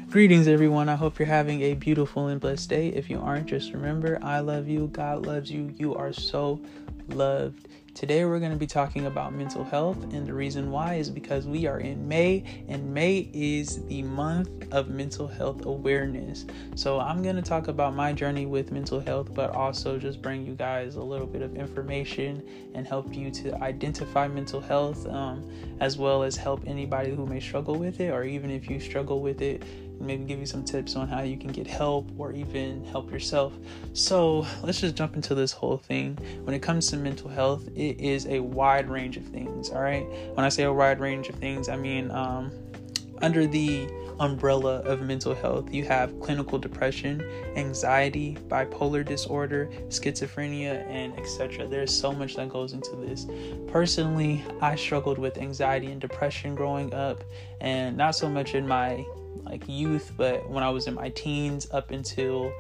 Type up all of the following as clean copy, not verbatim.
Greetings, everyone. I hope you're having a beautiful and blessed day. If you aren't, just remember, I love you. God loves you. You are so loved. Today, we're going to be talking about mental health, and the reason why is because we are in May, and May is the month of mental health awareness. So I'm going to talk about my journey with mental health, but also just bring you guys a little bit of information and help you to identify mental health, as well as help anybody who may struggle with it, or even if you struggle with it, maybe give you some tips on how you can get help or even help yourself. So let's just jump into this whole thing. When it comes to mental health, it is a wide range of things. All right. When I say a wide range of things, I mean, under the umbrella of mental health, you have clinical depression, anxiety, bipolar disorder, schizophrenia, and etc. There's so much that goes into this. Personally, I struggled with anxiety and depression growing up, and not so much in my youth, but when I was in my teens up until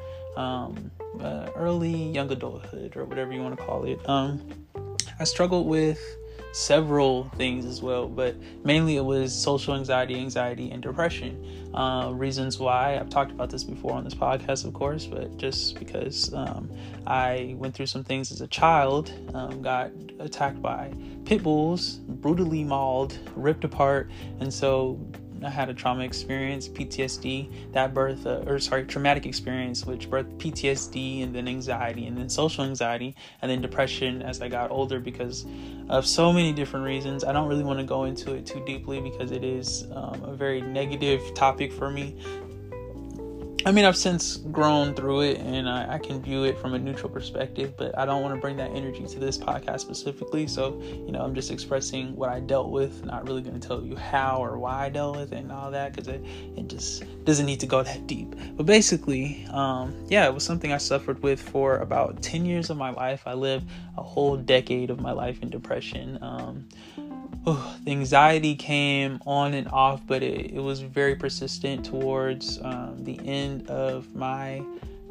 early young adulthood, or whatever you want to call it. I struggled with several things as well, but mainly it was social anxiety, and depression. Reasons why, I've talked about this before on this podcast, of course, but just because I went through some things as a child, got attacked by pit bulls, brutally mauled, ripped apart, and so I had a trauma experience, PTSD, traumatic experience, which birthed PTSD, and then anxiety, and then social anxiety, and then depression as I got older because of so many different reasons. I don't really want to go into it too deeply because it is a very negative topic for me. I mean, I've since grown through it, and I can view it from a neutral perspective, but I don't want to bring that energy to this podcast specifically. So, I'm just expressing what I dealt with, not really going to tell you how or why I dealt with it and all that, because it just doesn't need to go that deep. But basically, it was something I suffered with for about 10 years of my life. I lived a whole decade of my life in depression. The anxiety came on and off, but it was very persistent towards the end of my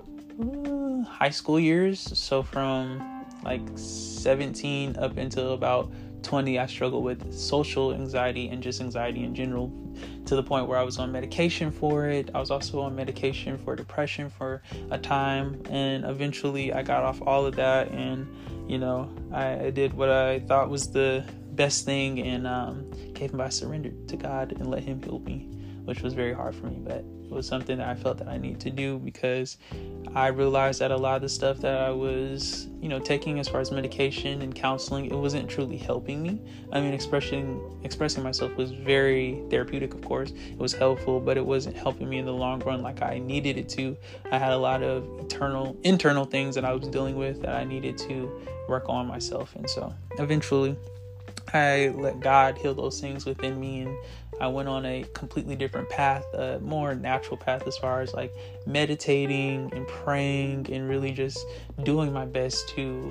high school years. So from 17 up until about 20, I struggled with social anxiety and just anxiety in general, to the point where I was on medication for it. I was also on medication for depression for a time, and eventually I got off all of that, and I did what I thought was the best thing, and I surrendered to God and let Him heal me, which was very hard for me, but it was something that I felt that I needed to do because I realized that a lot of the stuff that I was taking as far as medication and counseling, it wasn't truly helping me. I mean, expressing myself was very therapeutic, of course. It was helpful, but it wasn't helping me in the long run like I needed it to. I had a lot of internal things that I was dealing with that I needed to work on myself, and so eventually I let God heal those things within me, and I went on a completely different path, a more natural path, as far as meditating and praying and really just doing my best to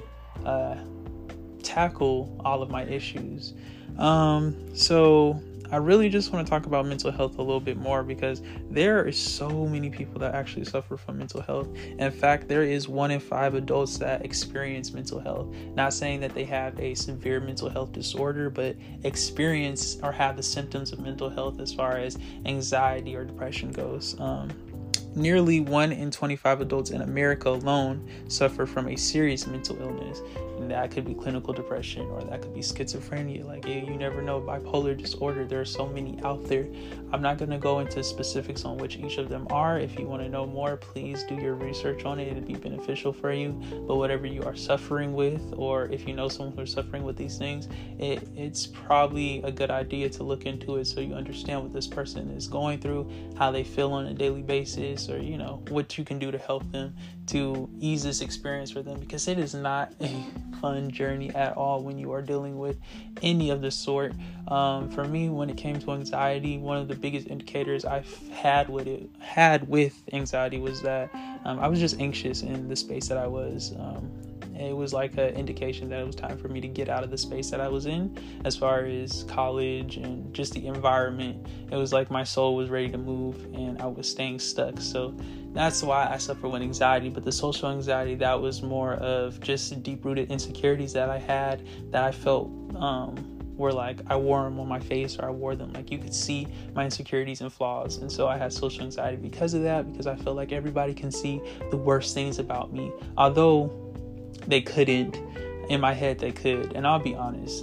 tackle all of my issues. So I really just want to talk about mental health a little bit more, because there are so many people that actually suffer from mental health. In fact, there is 1 in 5 adults that experience mental health. Not saying that they have a severe mental health disorder, but experience or have the symptoms of mental health as far as anxiety or depression goes. Nearly 1 in 25 adults in America alone suffer from a serious mental illness. And that could be clinical depression, or that could be schizophrenia. You never know, bipolar disorder. There are so many out there. I'm not going to go into specifics on which each of them are. If you want to know more, please do your research on it. It'd be beneficial for you. But whatever you are suffering with, or if you know someone who's suffering with these things, it's probably a good idea to look into it so you understand what this person is going through, how they feel on a daily basis, or what you can do to help them to ease this experience for them, because it is not a fun journey at all when you are dealing with any of the sort. For me, when it came to anxiety, one of the biggest indicators I've had with anxiety was that I was just anxious in the space that I was. It was like an indication that it was time for me to get out of the space that I was in, as far as college and just the environment. It was like my soul was ready to move and I was staying stuck. So that's why I suffer with anxiety. But the social anxiety, that was more of just deep-rooted insecurities that I had, that I felt where like I wore them on my face, or I wore them like you could see my insecurities and flaws. And so I had social anxiety because of that, because I felt like everybody can see the worst things about me, although they couldn't. In my head they could. And I'll be honest,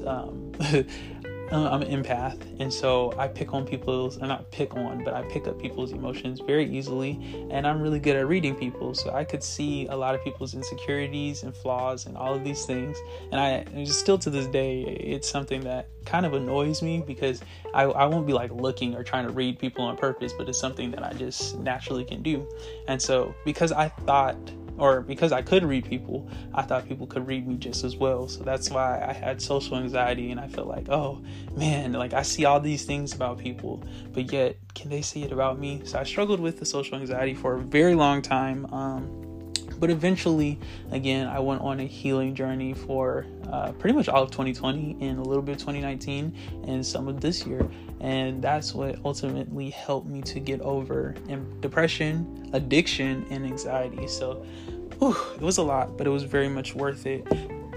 I'm an empath, and so I pick up people's emotions very easily, and I'm really good at reading people, so I could see a lot of people's insecurities and flaws and all of these things. And still to this day, it's something that kind of annoys me, because I won't be like looking or trying to read people on purpose, but it's something that I just naturally can do. And so because I could read people, I thought people could read me just as well. So that's why I had social anxiety, and I felt like, oh man, like I see all these things about people, but yet can they see it about me? So I struggled with the social anxiety for a very long time. But eventually, again, I went on a healing journey for pretty much all of 2020 and a little bit of 2019 and some of this year. And that's what ultimately helped me to get over depression, addiction, and anxiety. So it was a lot, but it was very much worth it.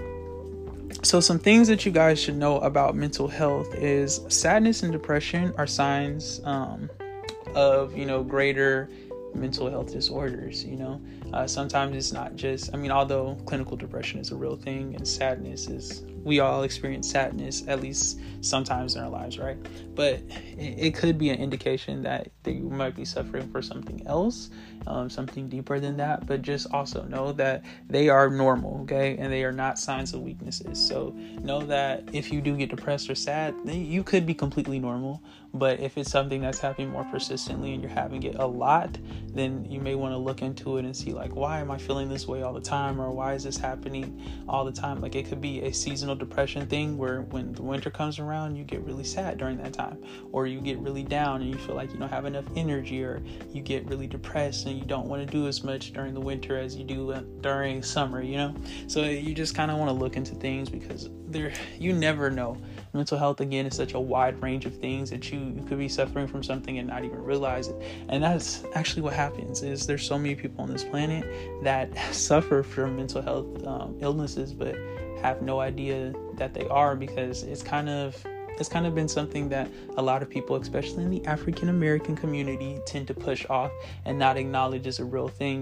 So some things that you guys should know about mental health is sadness and depression are signs of, greater mental health disorders. Sometimes it's not just, although clinical depression is a real thing, and sadness we all experience sadness at least sometimes in our lives, right? But it could be an indication that you might be suffering for something else, something deeper than that. But just also know that they are normal, okay? And they are not signs of weaknesses. So know that if you do get depressed or sad, then you could be completely normal. But if it's something that's happening more persistently and you're having it a lot, then you may want to look into it and see, like, why am I feeling this way all the time? Or why is this happening all the time? Like, it could be a seasonal depression thing where when the winter comes around, you get really sad during that time, or you get really down and you feel like you don't have enough energy, or you get really depressed and you don't want to do as much during the winter as you do during summer, So you just kind of want to look into things, because you never know. Mental health, again, is such a wide range of things that you could be suffering from something and not even realize it. And that's actually what happens, is there's so many people on this planet that suffer from mental health illnesses, but have no idea that they are, because it's kind of been something that a lot of people, especially in the African American community, tend to push off and not acknowledge as a real thing.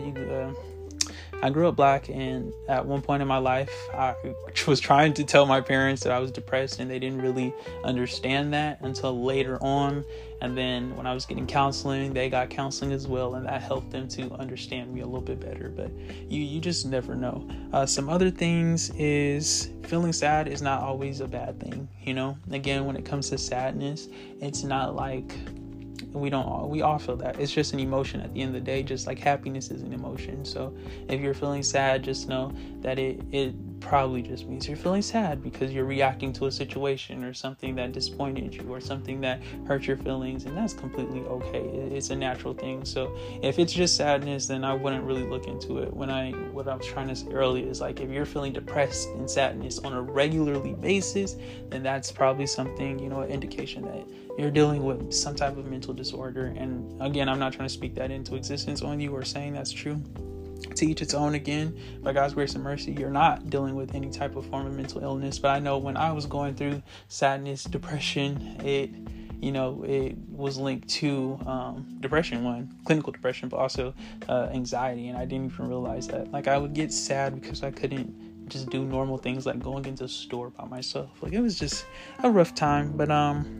I grew up Black, and at one point in my life, I was trying to tell my parents that I was depressed, and they didn't really understand that until later on. And then when I was getting counseling, they got counseling as well, and that helped them to understand me a little bit better. But you just never know. Some other things is feeling sad is not always a bad thing. Again, when it comes to sadness, it's not like we all feel that. It's just an emotion at the end of the day, just like happiness is an emotion. So if you're feeling sad, just know that it probably just means you're feeling sad because you're reacting to a situation or something that disappointed you or something that hurt your feelings, and that's completely okay. It's a natural thing. So if it's just sadness, then I wouldn't really look into it. What I was trying to say earlier is, like, if you're feeling depressed and sadness on a regularly basis, then that's probably something, an indication that you're dealing with some type of mental disorder. And again, I'm not trying to speak that into existence on you or saying that's true. To each its own. Again, by God's grace and mercy, you're not dealing with any type of form of mental illness. But I know when I was going through sadness, depression, it was linked to depression, clinical depression, but also anxiety. And I didn't even realize that. Like, I would get sad because I couldn't just do normal things like going into a store by myself. Like, it was just a rough time. But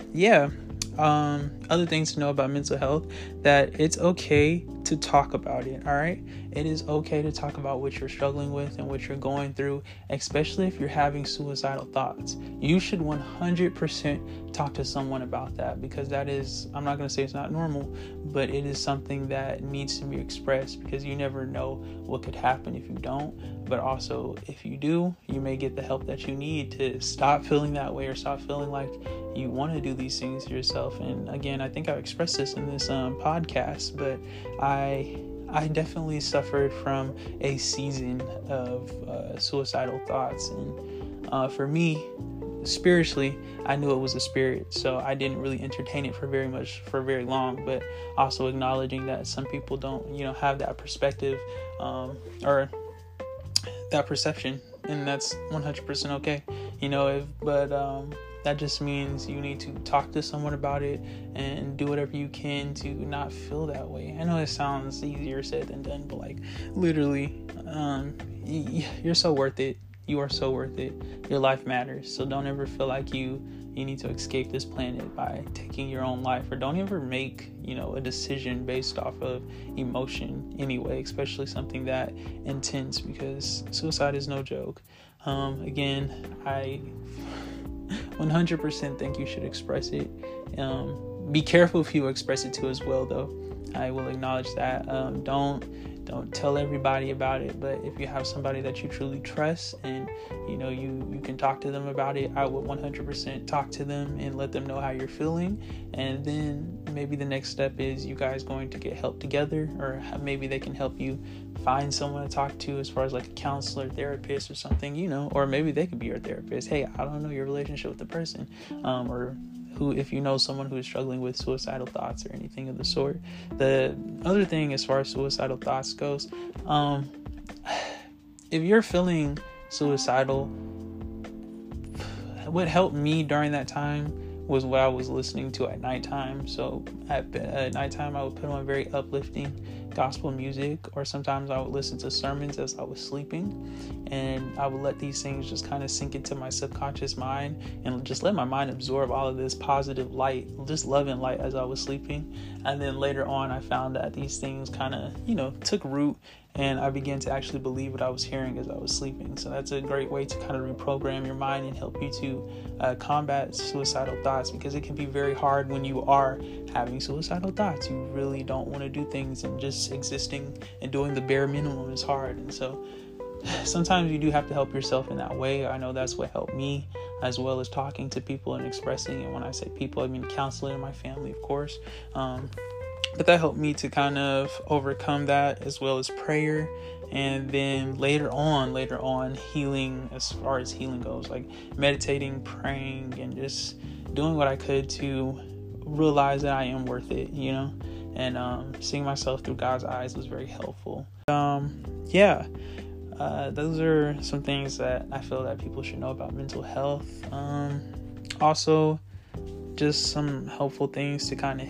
other things to know about mental health, that it's okay to talk about it. All right, it is okay to talk about what you're struggling with and what you're going through, especially if you're having suicidal thoughts. You should 100% talk to someone about that, because that is, I'm not going to say it's not normal, but it is something that needs to be expressed, because you never know what could happen if you don't. But also, if you do, you may get the help that you need to stop feeling that way, or stop feeling like you want to do these things to yourself. And again, I think I've expressed this in this podcast, but I definitely suffered from a season of suicidal thoughts. And for me, spiritually, I knew it was a spirit, so I didn't really entertain it for very long. But also acknowledging that some people don't, have that perspective or that perception, and that's 100% okay. that just means you need to talk to someone about it and do whatever you can to not feel that way. I know it sounds easier said than done, but like literally, you're so worth it. You are so worth it. Your life matters. So don't ever feel like you need to escape this planet by taking your own life, or don't ever make, a decision based off of emotion anyway, especially something that intense, because suicide is no joke. Again, I 100% think you should express it. Be careful if you express it to as well, though. I will acknowledge that. Don't tell everybody about it, but if you have somebody that you truly trust and you can talk to them about it, I would 100% talk to them and let them know how you're feeling. And then maybe the next step is you guys going to get help together, or maybe they can help you find someone to talk to as far as like a counselor, therapist or something, or maybe they could be your therapist. Hey, I don't know your relationship with the person, or if you know someone who is struggling with suicidal thoughts or anything of the sort. The other thing as far as suicidal thoughts goes, if you're feeling suicidal, what helped me during that time was what I was listening to at nighttime. So at nighttime, I would put on very uplifting gospel music, or sometimes I would listen to sermons as I was sleeping, and I would let these things just kind of sink into my subconscious mind and just let my mind absorb all of this positive light, just love and light as I was sleeping. And then later on, I found that these things kind of, took root, and I began to actually believe what I was hearing as I was sleeping. So that's a great way to kind of reprogram your mind and help you to combat suicidal thoughts, because it can be very hard when you are having suicidal thoughts. You really don't want to do things, and just existing and doing the bare minimum is hard. And so sometimes you do have to help yourself in that way. I know that's what helped me, as well as talking to people and expressing. And when I say people, I mean counseling, my family, of course. But that helped me to kind of overcome that, as well as prayer. And then later on, healing, as far as healing goes, like meditating, praying, and just doing what I could to realize that I am worth it, and seeing myself through God's eyes was very helpful. Those are some things that I feel that people should know about mental health. Also, just some helpful things to kind of,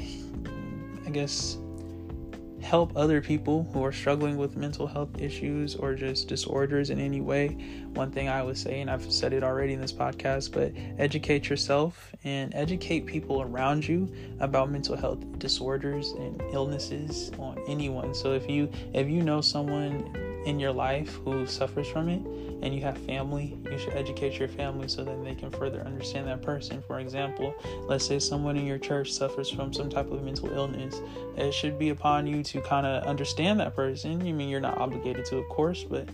help other people who are struggling with mental health issues or just disorders in any way. One thing I would say, and I've said it already in this podcast, but educate yourself and educate people around you about mental health disorders and illnesses on anyone. So if you know someone in your life who suffers from it, and you have family, you should educate your family so that they can further understand that person. For example, let's say someone in your church suffers from some type of mental illness. It should be upon you to kind of understand that person. You're not obligated to, of course, but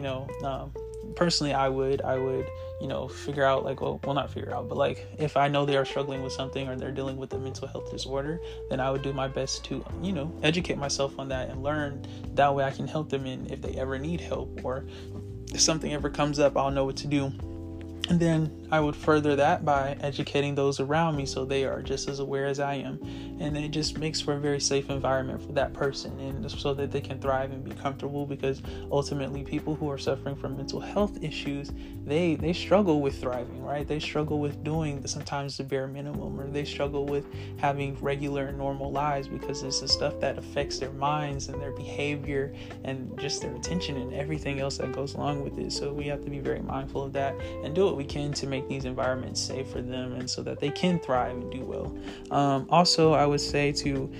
personally, I would figure out, not figure out, but if I know they are struggling with something or they're dealing with a mental health disorder, then I would do my best to, educate myself on that and learn. That way I can help them, and if they ever need help, or if something ever comes up, I'll know what to do. And then I would further that by educating those around me so they are just as aware as I am. And it just makes for a very safe environment for that person, and so that they can thrive and be comfortable, because ultimately people who are suffering from mental health issues, they struggle with thriving, right? They struggle with doing sometimes the bare minimum, or they struggle with having regular and normal lives, because it's the stuff that affects their minds and their behavior and just their attention and everything else that goes along with it. So we have to be very mindful of that and do what we can to make these environments safe for them, and so that they can thrive and do well. Also, I would say to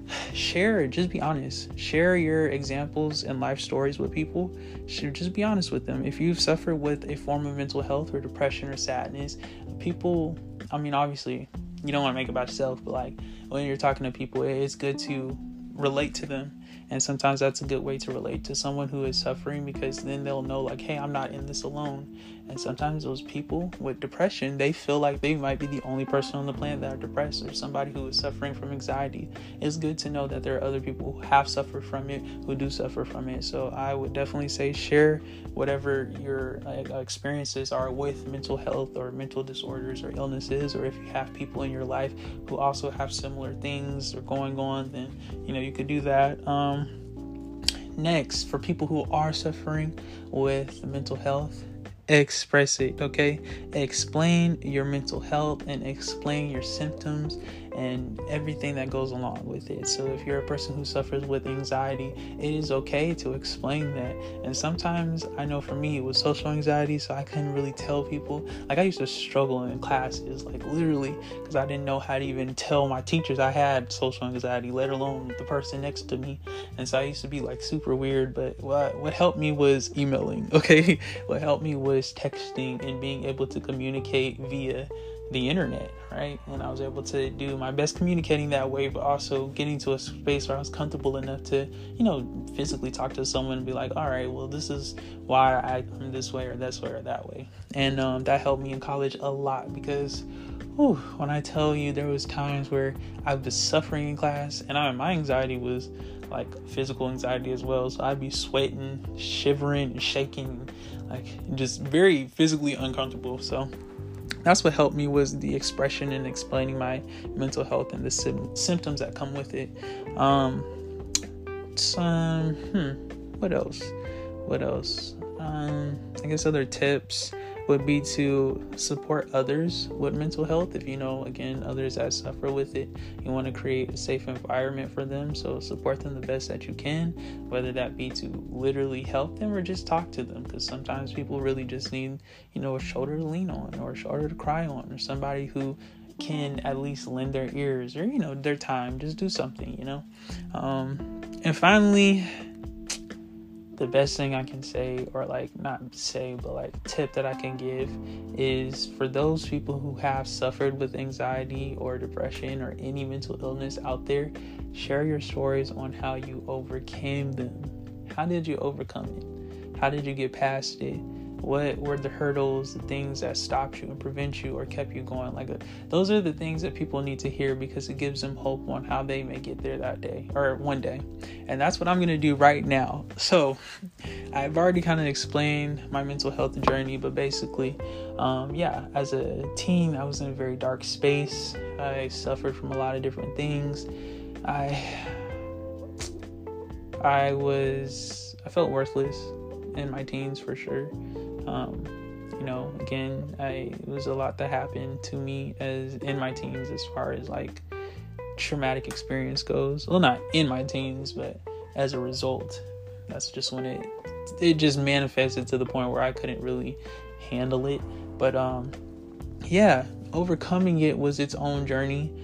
just be honest. Share your examples and life stories with people. Just be honest with them. If you've suffered with a form of mental health or depression or sadness, people, obviously you don't want to make it about yourself, but when you're talking to people, it's good to relate to them. And sometimes that's a good way to relate to someone who is suffering, because then they'll know hey, I'm not in this alone. And sometimes those people with depression, they feel like they might be the only person on the planet that are depressed, or somebody who is suffering from anxiety. It's good to know that there are other people who have suffered from it, who do suffer from it. So I would definitely say share whatever your experiences are with mental health or mental disorders or illnesses, or if you have people in your life who also have similar things are going on, then you could do that. Next, for people who are suffering with mental health, express it. Okay, explain your mental health and explain your symptoms and everything that goes along with it. So if you're a person who suffers with anxiety, it is okay to explain that. And sometimes, I know for me it was social anxiety, so I couldn't really tell people. Like, I used to struggle in classes, like literally, because I didn't know how to even tell my teachers I had social anxiety, let alone the person next to me. And so I used to be like super weird. But what helped me was emailing. Okay, what helped me was texting and being able to communicate via the internet, right? And I was able to do my best communicating that way, but also getting to a space where I was comfortable enough to, physically talk to someone and be like, all right, well, this is why I'm this way or this way or that way. And that helped me in college a lot, because when I tell you, there was times where I was suffering in class, and my anxiety was like physical anxiety as well. So I'd be sweating, shivering, shaking, like just very physically uncomfortable. So that's what helped me, was the expression and explaining my mental health and the symptoms that come with it. What else? I guess other tips would be to support others with mental health. If you know, again, others that suffer with it, you want to create a safe environment for them. So support them the best that you can, whether that be to literally help them or just talk to them. Because sometimes people really just need, a shoulder to lean on, or a shoulder to cry on, or somebody who can at least lend their ears, or, their time. Just do something, And finally, the best thing I can say, or not say, but tip that I can give, is for those people who have suffered with anxiety or depression or any mental illness out there, share your stories on how you overcame them. How did you overcome it? How did you get past it? What were the hurdles, the things that stopped you and prevent you or kept you going? Those are the things that people need to hear, because it gives them hope on how they may get there that day or one day. And that's what I'm going to do right now. So I've already kind of explained my mental health journey, but basically, as a teen, I was in a very dark space. I suffered from a lot of different things. I felt worthless in my teens, for sure. Again, it was a lot that happened to me as in my teens, as far as traumatic experience goes. Well, not in my teens, but as a result. That's just when it just manifested to the point where I couldn't really handle it. But overcoming it was its own journey.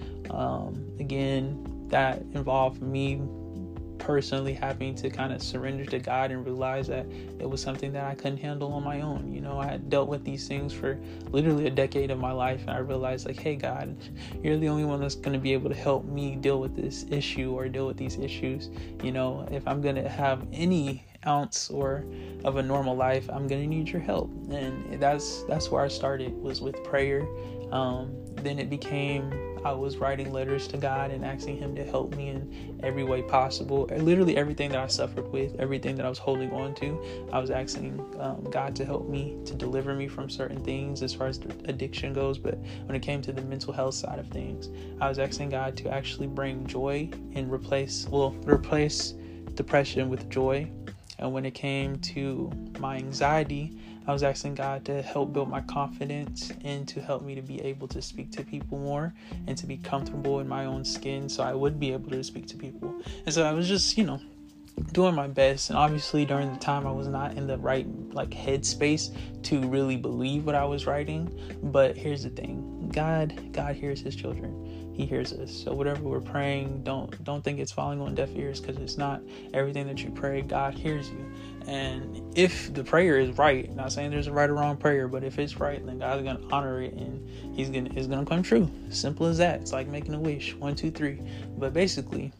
Again, that involved me personally having to kind of surrender to God and realize that it was something that I couldn't handle on my own. I had dealt with these things for literally a decade of my life, and I realized, hey, God, you're the only one that's going to be able to help me deal with this issue or deal with these issues. If I'm going to have any ounce or of a normal life, I'm going to need your help. And that's where I started, was with prayer. Then it became, I was writing letters to God and asking him to help me in every way possible. Literally everything that I suffered with, everything that I was holding on to, I was asking God to help me, to deliver me from certain things as far as addiction goes. But when it came to the mental health side of things, I was asking God to actually bring joy and replace depression with joy. And when it came to my anxiety, I was asking God to help build my confidence and to help me to be able to speak to people more and to be comfortable in my own skin, so I would be able to speak to people. And so I was just, doing my best. And obviously during the time I was not in the right headspace to really believe what I was writing. But here's the thing. God hears his children. He hears us. So whatever we're praying, don't think it's falling on deaf ears, because it's not. Everything that you pray, God hears you. And if the prayer is right, not saying there's a right or wrong prayer, but if it's right, then God's gonna honor it, and it's gonna come true. Simple as that. It's like making a wish. 1, 2, 3. But basically,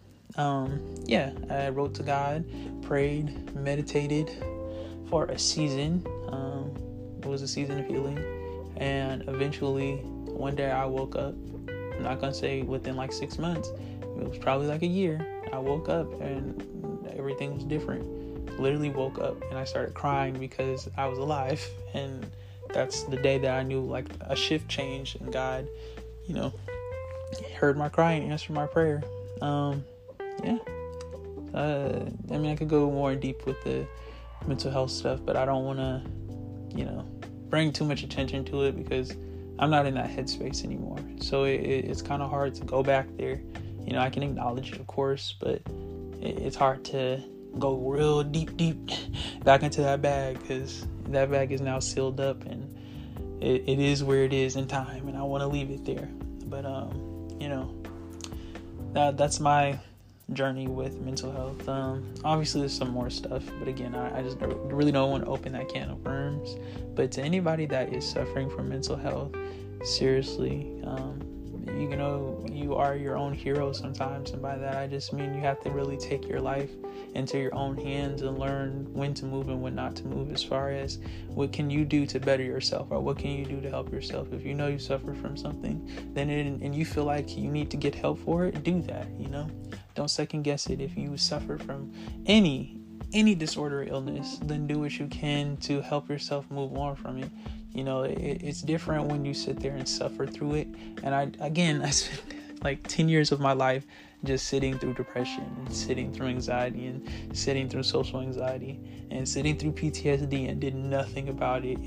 I wrote to God, prayed, meditated for a season. It was a season of healing, and eventually one day I woke up. I'm not gonna say within 6 months. It was probably a year. I woke up and everything was different. Literally woke up and I started crying because I was alive, and that's the day that I knew a shift changed, and God, heard my cry and answered my prayer. I could go more in deep with the mental health stuff, but I don't want to, bring too much attention to it because I'm not in that headspace anymore. So it's kind of hard to go back there. You know, I can acknowledge it, of course, but it's hard to go real deep back into that bag, because that bag is now sealed up, and it is where it is in time, and I want to leave it there. But you know, that's my journey with mental health. Obviously there's some more stuff, but again, I just really don't want to open that can of worms. But to anybody that is suffering from mental health, seriously, you know, you are your own hero sometimes, and by that I just mean you have to really take your life into your own hands and learn when to move and when not to move, as far as what can you do to better yourself, or what can you do to help yourself. If you know you suffer from something, then and you feel like you need to get help for it, do that. You know, don't second guess it. If you suffer from any disorder or illness, then do what you can to help yourself move on from it. You know, it's different when you sit there and suffer through it. And I spent like 10 years of my life just sitting through depression and sitting through anxiety and sitting through social anxiety and sitting through PTSD and did nothing about it.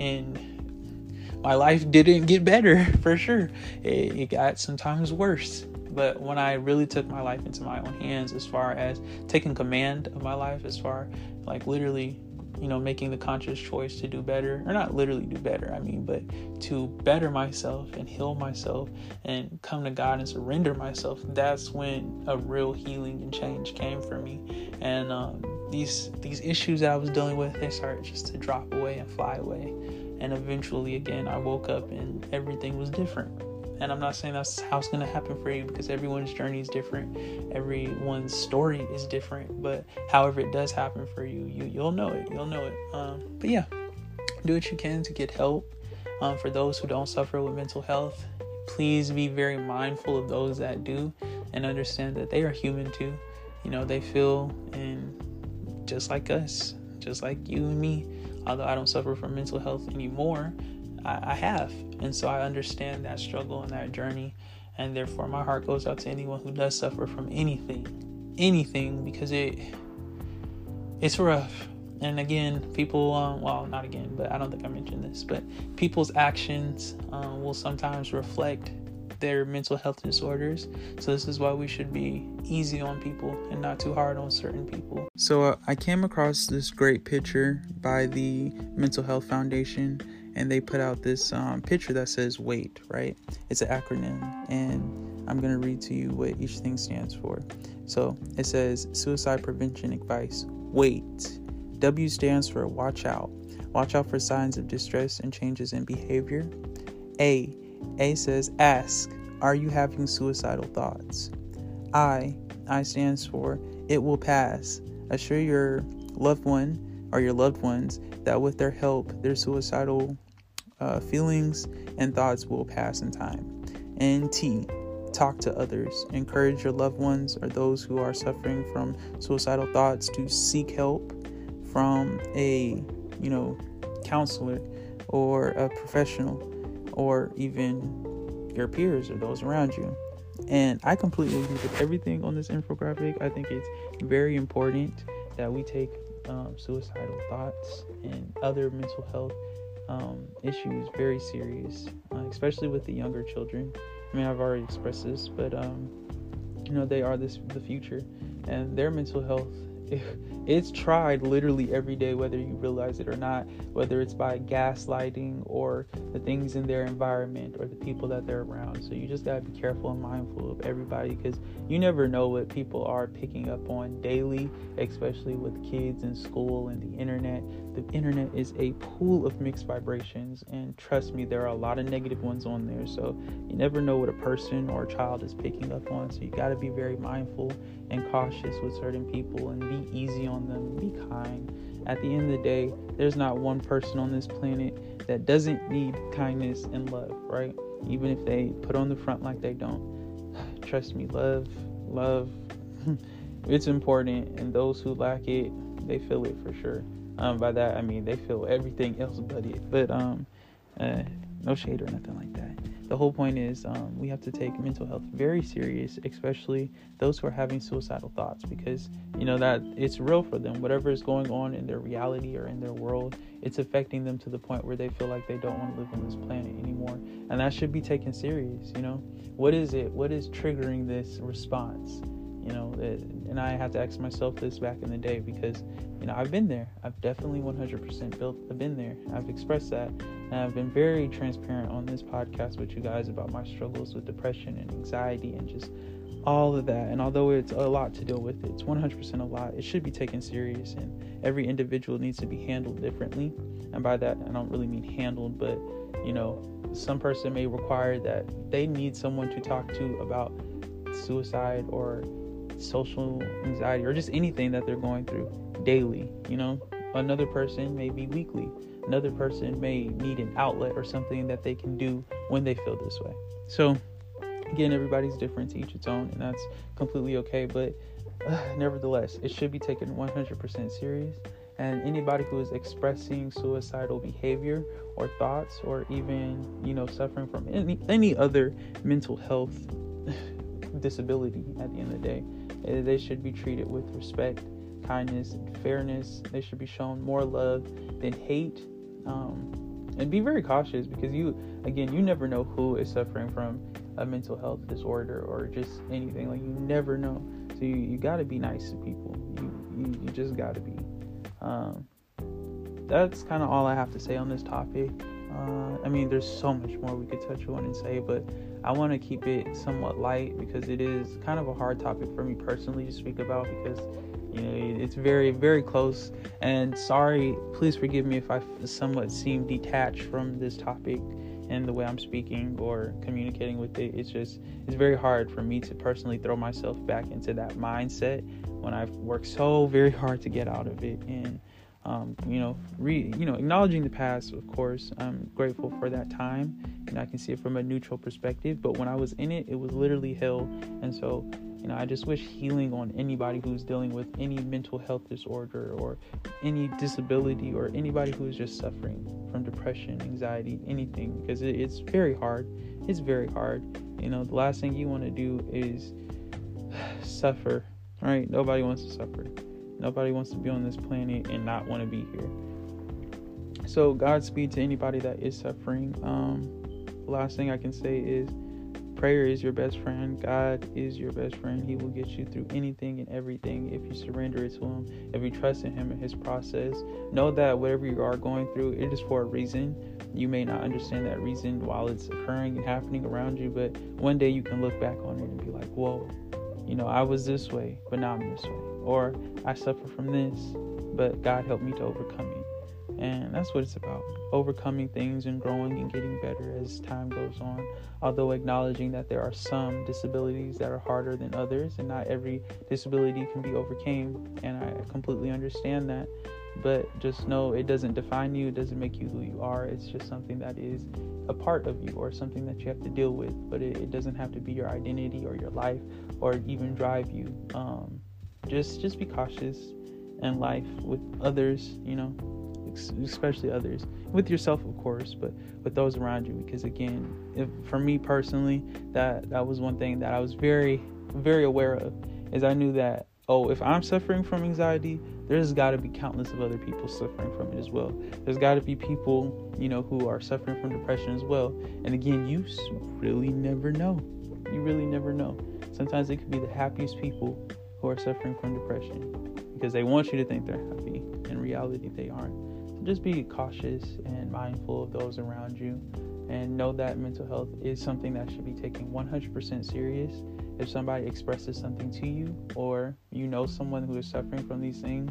And my life didn't get better, for sure. It got sometimes worse. But when I really took my life into my own hands, as far as taking command of my life, as far like literally, you know, making the conscious choice to do better, or not literally do better, I mean, but to better myself and heal myself and come to God and surrender myself, that's when a real healing and change came for me. And these issues that I was dealing with, they started just to drop away and fly away. And eventually, again, I woke up and everything was different. And I'm not saying that's how it's going to happen for you, because everyone's journey is different. Everyone's story is different. But however it does happen for you, you'll know it. You'll know it. But yeah, do what you can to get help. For those who don't suffer with mental health, please be very mindful of those that do, and understand that they are human too. You know, they feel, and just like us, just like you and me. Although I don't suffer from mental health anymore, I have, and so I understand that struggle and that journey, and therefore my heart goes out to anyone who does suffer from anything, because it's rough. And again, people, well, not again, but I don't think I mentioned this, but people's actions will sometimes reflect their mental health disorders. So this is why we should be easy on people and not too hard on certain people. So I came across this great picture by the Mental Health Foundation, and they put out this picture that says WAIT, right? It's an acronym, and I'm going to read to you what each thing stands for. So it says suicide prevention advice, WAIT. W stands for watch out. Watch out for signs of distress and changes in behavior. A says ask, are you having suicidal thoughts? I stands for it will pass. Assure your loved one or your loved ones that with their help, their suicidal feelings and thoughts will pass in time. And T, talk to others. Encourage your loved ones or those who are suffering from suicidal thoughts to seek help from a, counselor or a professional, or even your peers or those around you. And I completely agree with everything on this infographic. I think it's very important that we take suicidal thoughts and other mental health issues very serious, especially with the younger children. I mean, I've already expressed this, but they are the future, and their mental health, it's tried literally every day, whether you realize it or not, whether it's by gaslighting or the things in their environment or the people that they're around. So you just got to be careful and mindful of everybody, because you never know what people are picking up on daily, especially with kids in school and the internet. The internet is a pool of mixed vibrations, and trust me, there are a lot of negative ones on there. So you never know what a person or a child is picking up on. So you got to be very mindful and cautious with certain people, and be easy on them, be kind. At the end of the day, there's not one person on this planet that doesn't need kindness and love, right? Even if they put on the front like they don't. Trust me, love, it's important, and those who lack it, they feel it for sure. By that I mean they feel everything else but it. But no shade or nothing like that. the whole point is we have to take mental health very serious, especially those who are having suicidal thoughts, because that it's real for them. Whatever is going on in their reality or in their world, it's affecting them to the point where they feel like they don't want to live on this planet anymore, and that should be taken serious. What is triggering this response? And I had to ask myself this back in the day, because I've been there. I've definitely 100% been there. I've expressed that, and I've been very transparent on this podcast with you guys about my struggles with depression and anxiety and just all of that. And although it's a lot to deal with, it's 100% a lot. It should be taken serious, and every individual needs to be handled differently. And by that, I don't really mean handled, but some person may require that they need someone to talk to about suicide or social anxiety or just anything that they're going through daily. Another person may be weekly. Another person may need an outlet or something that they can do when they feel this way. So again, everybody's different, to each its own, and that's completely okay. But nevertheless, it should be taken 100% serious. And anybody who is expressing suicidal behavior or thoughts, or even suffering from any other mental health disability, at the end of the day, they should be treated with respect, kindness, and fairness. They should be shown more love than hate, and be very cautious, because you never know who is suffering from a mental health disorder or just anything. Like, you never know. So you got to be nice to people. You just got to be. That's kind of all I have to say on this topic. There's so much more we could touch on and say, but I want to keep it somewhat light, because it is kind of a hard topic for me personally to speak about, because it's very, very close. And please forgive me if I somewhat seem detached from this topic and the way I'm speaking or communicating with it. It's very hard for me to personally throw myself back into that mindset when I've worked so very hard to get out of it. And acknowledging the past, of course, I'm grateful for that time, and I can see it from a neutral perspective. But when I was in it, it was literally hell. And so, I just wish healing on anybody who's dealing with any mental health disorder or any disability, or anybody who is just suffering from depression, anxiety, anything, because it's very hard. It's very hard. The last thing you want to do is suffer, right? Nobody wants to suffer. Nobody wants to be on this planet and not want to be here. So Godspeed to anybody that is suffering. The last thing I can say is prayer is your best friend. God is your best friend. He will get you through anything and everything if you surrender it to Him, if you trust in Him and His process. Know that whatever you are going through, it is for a reason. You may not understand that reason while it's occurring and happening around you, but one day you can look back on it and be like, whoa, I was this way, but now I'm this way. Or I suffer from this, but God helped me to overcome it. And that's what it's about. Overcoming things and growing and getting better as time goes on. Although acknowledging that there are some disabilities that are harder than others, and not every disability can be overcome. And I completely understand that. But just know it doesn't define you. It doesn't make you who you are. It's just something that is a part of you, or something that you have to deal with. But it doesn't have to be your identity or your life, or even drive you. Just be cautious in life with others, especially others, with yourself, of course, but with those around you. Because again, for me personally, that was one thing that I was very, very aware of, is I knew that, if I'm suffering from anxiety, there's got to be countless of other people suffering from it as well. There's got to be people, who are suffering from depression as well. And again, you really never know. You really never know. Sometimes it could be the happiest people who are suffering from depression, because they want you to think they're happy. In reality, they aren't. So just be cautious and mindful of those around you, and know that mental health is something that should be taken 100% serious. If somebody expresses something to you, or someone who is suffering from these things,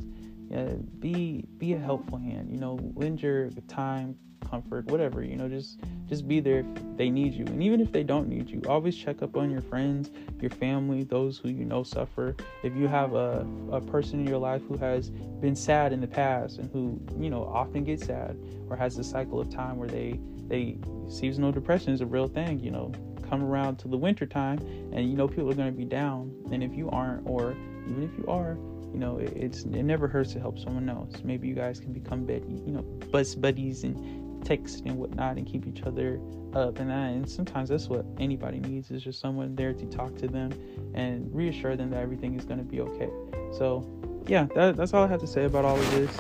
be a helpful hand. Lend your time, comfort, whatever. Just be there if they need you. And even if they don't need you, always check up on your friends, your family, those who suffer. If you have a person in your life who has been sad in the past, and who often gets sad, or has a cycle of time where they seasonal depression is a real thing. Come around to the winter time, and people are going to be down. And if you aren't, or even if you are, it never hurts to help someone else. Maybe you guys can become buddies and text and whatnot and keep each other up. And sometimes that's what anybody needs, is just someone there to talk to them and reassure them that everything is going to be okay. So yeah, that's all I have to say about all of this.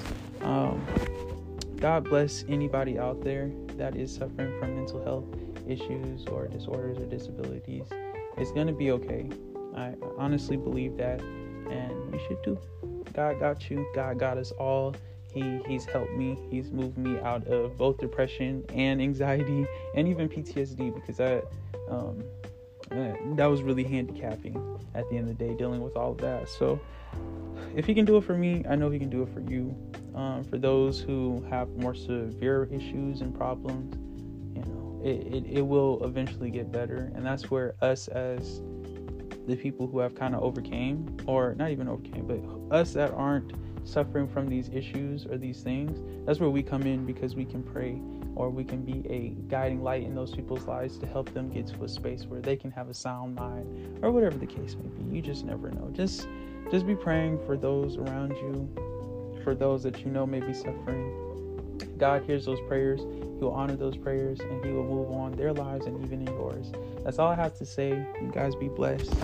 God bless anybody out there that is suffering from mental health issues or disorders or disabilities. It's going to be okay. I honestly believe that, and you should too. God got you. God got us all. He's helped me. He's moved me out of both depression and anxiety and even PTSD, because that was really handicapping at the end of the day, dealing with all of that. So if he can do it for me, I know he can do it for you. For those who have more severe issues and problems, it will eventually get better. And that's where us, as the people who have kind of overcame, or not even overcame, but us that aren't suffering from these issues or these things, that's where we come in, because we can pray, or we can be a guiding light in those people's lives to help them get to a space where they can have a sound mind, or whatever the case may be. You just never know. Just be praying for those around you, for those that you know may be suffering. God hears those prayers. He will honor those prayers, and he will move on their lives and even in yours. That's all I have to say. You guys be blessed.